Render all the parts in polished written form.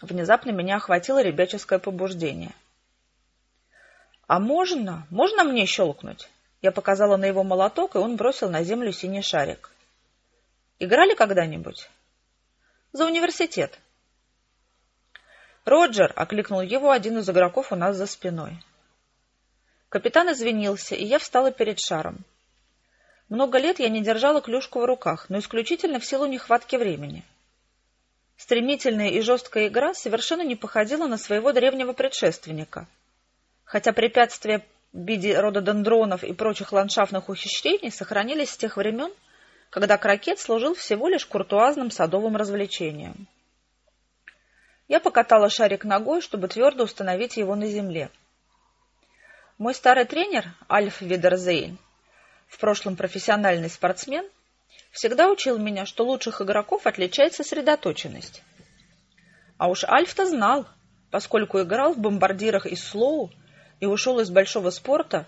Внезапно меня охватило ребяческое побуждение. «А можно? Можно мне щелкнуть?» Я показала на его молоток, и он бросил на землю синий шарик. «Играли когда-нибудь?» «За университет». «Роджер!» — окликнул его один из игроков у нас за спиной. Капитан извинился, и я встала перед шаром. Много лет я не держала клюшку в руках, но исключительно в силу нехватки времени. Стремительная и жесткая игра совершенно не походила на своего древнего предшественника, хотя препятствия в виде рододендронов и прочих ландшафтных ухищрений сохранились с тех времен, когда крокет служил всего лишь куртуазным садовым развлечением. Я покатала шарик ногой, чтобы твердо установить его на земле. Мой старый тренер, Альф Видерзейн, в прошлом профессиональный спортсмен, всегда учил меня, что лучших игроков отличает сосредоточенность. А уж Альф-то знал, поскольку играл в бомбардирах из Слоу и ушел из большого спорта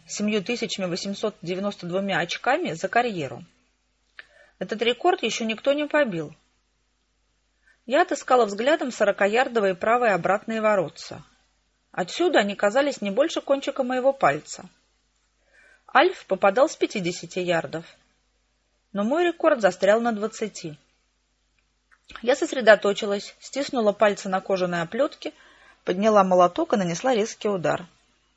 7892 очками за карьеру. Этот рекорд еще никто не побил. Я отыскала взглядом 40-ярдовые правые и обратные воротца. Отсюда они казались не больше кончика моего пальца. Альф попадал с 50 ярдов, но мой рекорд застрял на 20. Я сосредоточилась, стиснула пальцы на кожаной оплетке, подняла молоток и нанесла резкий удар.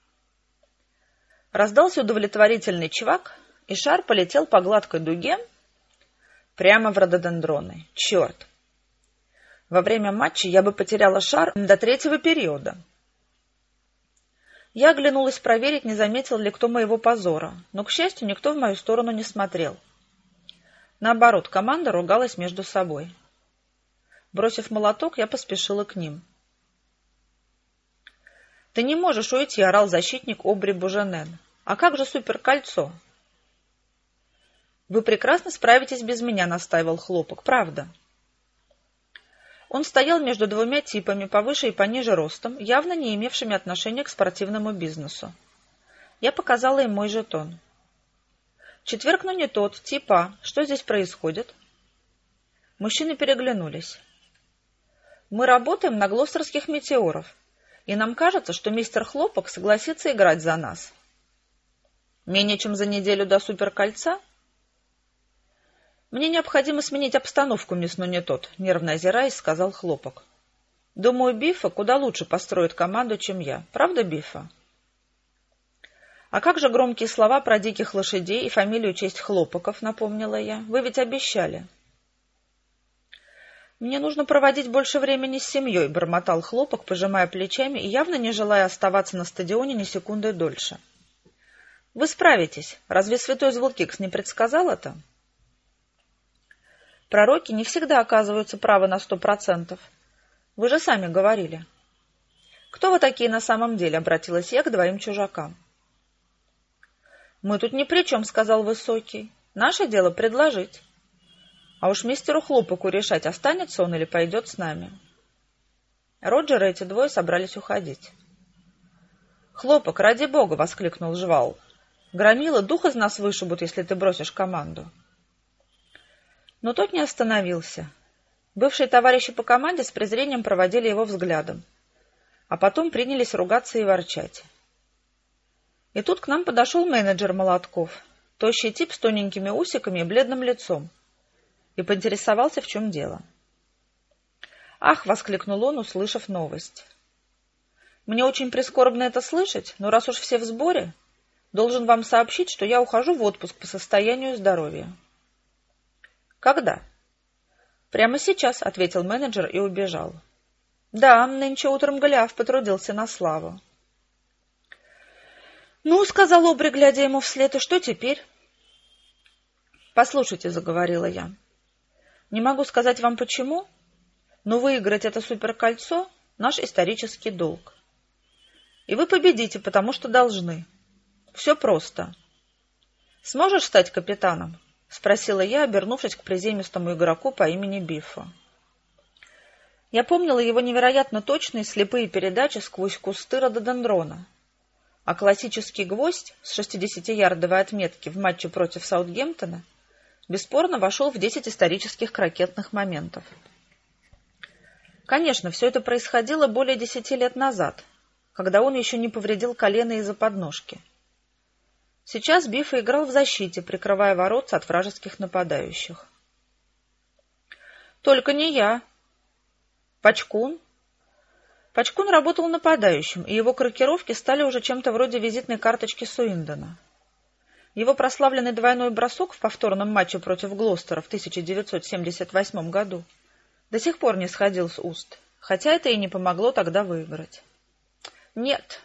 Раздался удовлетворительный чвак, и шар полетел по гладкой дуге прямо в рододендроны. Черт! Во время матча я бы потеряла шар до третьего периода. Я оглянулась проверить, не заметил ли кто моего позора, но, к счастью, никто в мою сторону не смотрел. Наоборот, команда ругалась между собой. Бросив молоток, я поспешила к ним. «Ты не можешь уйти», — орал защитник Обри Буженен. «А как же суперкольцо?» «Вы прекрасно справитесь без меня», — настаивал Хлопок. «Правда». Он стоял между двумя типами, повыше и пониже ростом, явно не имевшими отношения к спортивному бизнесу. Я показала им мой жетон. «Четверг, но не тот. Тип А. Что здесь происходит?» Мужчины переглянулись. «Мы работаем на глостерских метеоров, и нам кажется, что мистер Хлопок согласится играть за нас». «Менее чем за неделю до суперкольца?» «Мне необходимо сменить обстановку, мисс, но не тот», — нервно озираясь, сказал Хлопок. «Думаю, Биффа куда лучше построит команду, чем я. Правда, Биффа?» «А как же громкие слова про диких лошадей и фамилию честь Хлопоков?» — напомнила я. «Вы ведь обещали». «Мне нужно проводить больше времени с семьей», — бормотал Хлопок, пожимая плечами и явно не желая оставаться на стадионе ни секунды дольше. «Вы справитесь. Разве святой Звукикс не предсказал это?» «Пророки не всегда оказываются правы на 100%. Вы же сами говорили». «Кто вы такие на самом деле?» — обратилась я к двоим чужакам. «Мы тут ни при чем», — сказал Высокий. «Наше дело предложить. А уж мистеру Хлопоку решать, останется он или пойдет с нами». Роджер и эти двое собрались уходить. «Хлопок, ради бога!» — воскликнул Жвал. «Громила, дух из нас вышибут, если ты бросишь команду». Но тот не остановился. Бывшие товарищи по команде с презрением проводили его взглядом, а потом принялись ругаться и ворчать. И тут к нам подошел менеджер Молотков, тощий тип с тоненькими усиками и бледным лицом, и поинтересовался, в чем дело. «Ах!» — воскликнул он, услышав новость. «Мне очень прискорбно это слышать, но раз уж все в сборе, должен вам сообщить, что я ухожу в отпуск по состоянию здоровья». «Когда?» «Прямо сейчас», — ответил менеджер и убежал. «Да, нынче утром Голиаф потрудился на славу». «Ну, — сказал Обри, глядя ему вслед, — и что теперь?» «Послушайте, — заговорила я, — не могу сказать вам почему, но выиграть это суперкольцо — наш исторический долг. И вы победите, потому что должны. Все просто. Сможешь стать капитаном?» — спросила я, обернувшись к приземистому игроку по имени Биффа. Я помнила его невероятно точные слепые передачи сквозь кусты рододендрона, а классический гвоздь с 60-ярдовой отметки в матче против Саутгемптона бесспорно вошел в 10 исторических крокетных моментов. Конечно, все это происходило более 10 лет назад, когда он еще не повредил колено из-за подножки. Сейчас Биффа играл в защите, прикрывая воротца от вражеских нападающих. Только не я. Пачкун? Пачкун работал нападающим, и его крокировки стали уже чем-то вроде визитной карточки Суиндона. Его прославленный двойной бросок в повторном матче против Глостера в 1978 году до сих пор не сходил с уст, хотя это и не помогло тогда выиграть. Нет.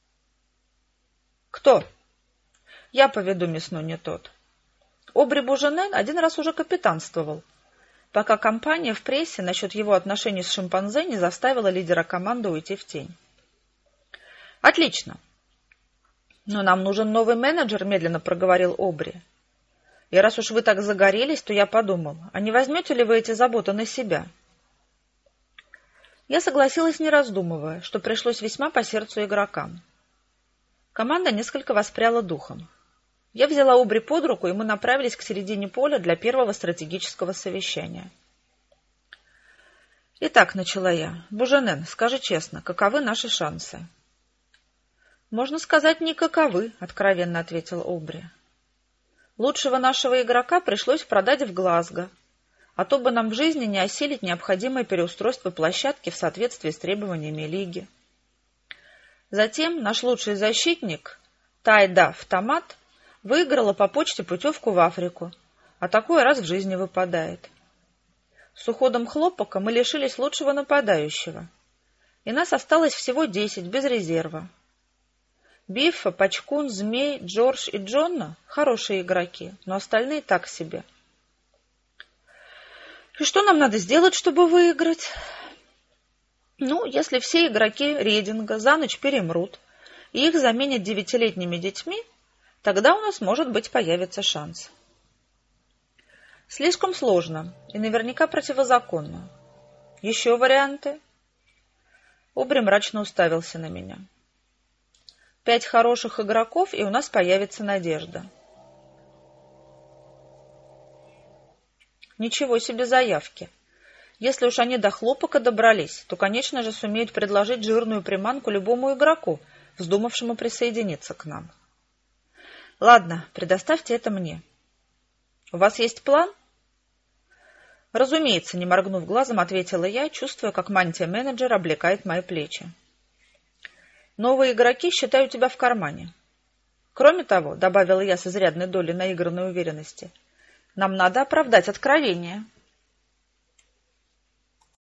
Кто? Я поведу Месну не тот. Обри Буженен один раз уже капитанствовал, пока кампания в прессе насчет его отношений с шимпанзе не заставила лидера команды уйти в тень. Отлично. Но нам нужен новый менеджер, медленно проговорил Обри. И раз уж вы так загорелись, то я подумал, а не возьмете ли вы эти заботы на себя? Я согласилась, не раздумывая, что пришлось весьма по сердцу игрокам. Команда несколько воспряла духом. Я взяла Обри под руку, и мы направились к середине поля для первого стратегического совещания. «Итак», — начала я, — «Буженен, скажи честно, каковы наши шансы?» «Можно сказать, никаковы», — откровенно ответил Обри. «Лучшего нашего игрока пришлось продать в Глазго, а то бы нам в жизни не осилить необходимое переустройство площадки в соответствии с требованиями лиги. Затем наш лучший защитник, Тайда Автомат, выиграла по почте путевку в Африку, а такое раз в жизни выпадает. С уходом Хлопака мы лишились лучшего нападающего, и нас осталось всего 10 без резерва. Биффа, Пачкун, Змей, Джордж и Джонна – хорошие игроки, но остальные так себе. И что нам надо сделать, чтобы выиграть? Ну, если все игроки Рейдинга за ночь перемрут, и их заменят 9-летними детьми, тогда у нас, может быть, появится шанс. Слишком сложно и наверняка противозаконно. Еще варианты? Обри мрачно уставился на меня. 5 хороших игроков, и у нас появится надежда. Ничего себе заявки. Если уж они до Хлопака добрались, то, конечно же, сумеют предложить жирную приманку любому игроку, вздумавшему присоединиться к нам. Ладно, предоставьте это мне. У вас есть план? Разумеется, не моргнув глазом, ответила я, чувствуя, как мантия менеджера облекает мои плечи. Новые игроки считают тебя в кармане. Кроме того, добавила я с изрядной долей наигранной уверенности, нам надо оправдать откровение.